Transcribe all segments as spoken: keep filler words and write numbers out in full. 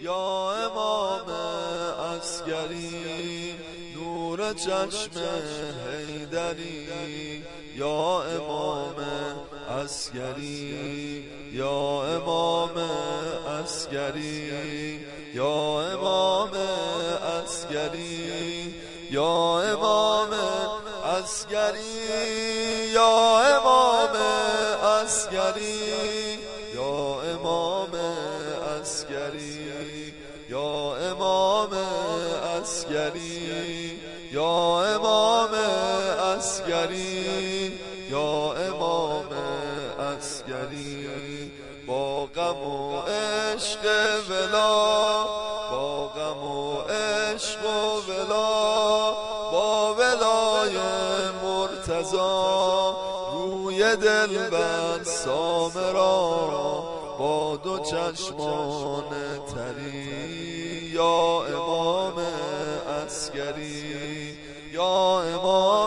یا امام عسکری نور چشم حیدری یا امام عسکری یا امام عسکری یا امام عسکری یا امام عسکری یا امام عسکری یا امام عسکری یا امام عسکری یا امام عسکری یا امام عسکری با غم و عشق ولا با غم و عشق و ولا با ولای مرتضی روی دل بند سامرا با دو چشمان تری یا امام عسکری یا امام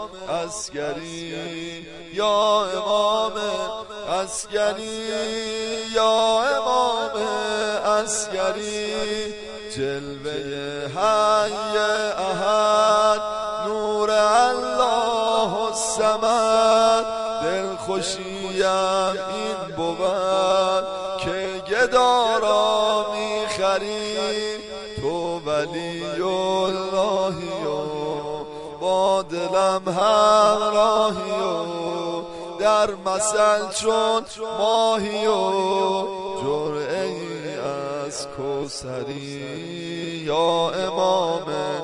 عسکری یا امام عسکری یا امام عسکری جلوه حی احد نور الله الصمد دل خوشیم این بود که گدا را میخری تو ولی اللهی و با دلم همراهی و در مثل چون ماهی و جرعه ای از کوثری یا امام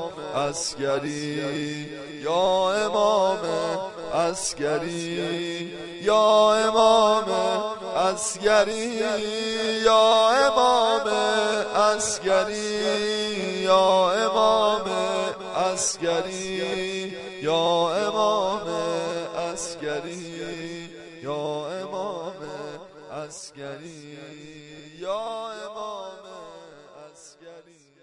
عسکری یا امام عسکری یا امام عسکری یا امام عسکری یا امام عسکری یا امام عسکری یا امام عسکری یا امام عسکری